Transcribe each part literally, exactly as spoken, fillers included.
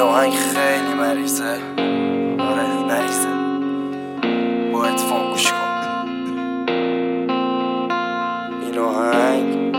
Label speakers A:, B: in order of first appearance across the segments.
A: آهنگ خیلی مریضه، آره مریضه، باید فون گوش کن. این آهنگ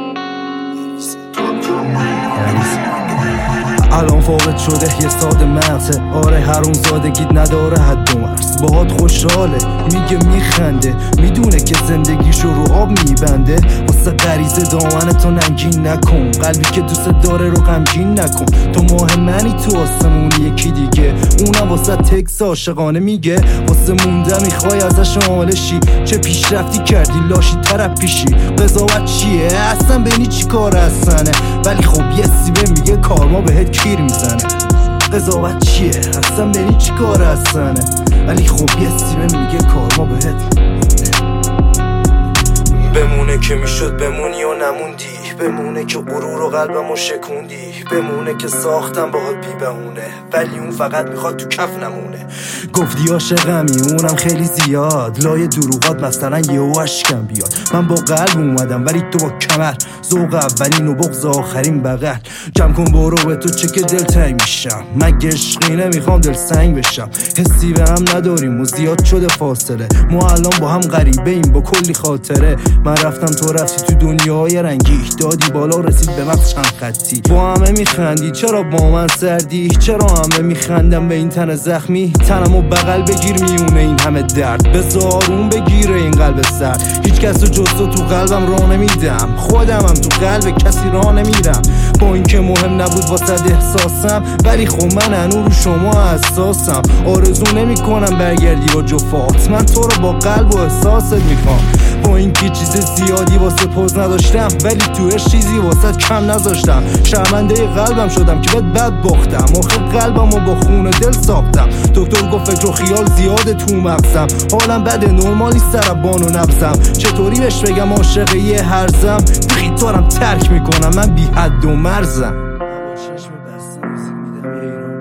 B: الان فاقد شده یه ساده مغزه، آره هرون زادگیت نداره حد و مرز. باهات خوشحاله میگه میخنده، میدونه که زندگیشو رو آب میبنده. واسه غریزه دامنتو ننگین نکن، قلبی که دوست داره رو غمگین نکن. تو ماه منی تو آسمونی یکی دیگه، اونم واسه تکس عاشقانه میگه. واسه مونده میخوای ازش آمالشی، چه پیشرفتی کردی لاشی طرف پیشی. قضاوت چیه اصلا بینی چی کار هستنه، ولی خب یه سیبه میگه کارما بهت کیر میزنه. قضاوت چیه اصلا بینی چی کار هستنه، ولی خب یه سیبه میگه کارما بهت بمونه که میشد بمونی و نموندی، بمونه که غرور و قلبمو شکوندی، بمونه که ساختم باهات بی بهونه، ولی اون فقط میخواد تو کف نمونه. گفتی عاشقمی اونم خیلی زیاد، لای دروغات مثلا یهو اشکم بیاد. من با قلب اومدم ولی تو با کمر، ذوق اولین و بغض آخرین بغل. جمع کن برو به تو چه که دلتنگ میشم، مگه عشقی نمیخوام دل سنگ بشم. حسی به هم نداریم و زیاد شده فاصله، ما الان با هم غریبه ایم با کلی خاطره. من رفتم تو رفتی تو دنیای رنگی، دادی بالا رسید به مغز چند خطی. با همه میخندی چرا با من سردی، چرا همه میخندم به این تن زخمی. تنمو بغل بگیر میونه این همه درد، بذارون بگیره این قلب سرد. هیچ کس رو جز تو قلبم راه نمیدم، خودمم تو قلب کسی راه نمیرم. با اینکه مهم نبود واسه احساسم، ولی خب من هنوز رو شما حساسم. آرزو نمی کنم برگردی با جفات، من تو رو با قلب و احساست میخوام. با اینکه چیز زیادی واسه پوز نداشتم، ولی توش چیزی واسه کم نذاشتم. شرمنده قلبم شدم که بهت بد باختم، آخه قلبمو با خون دل ساختم. دکتر گفت فکر و خیال زیاده تو مغزم، حالم بده نرمالی سربان و نبزم. چطوری بهش بگم عاشق یه هرزم، خیطارم ترک میکنم من بی حد و مرزم.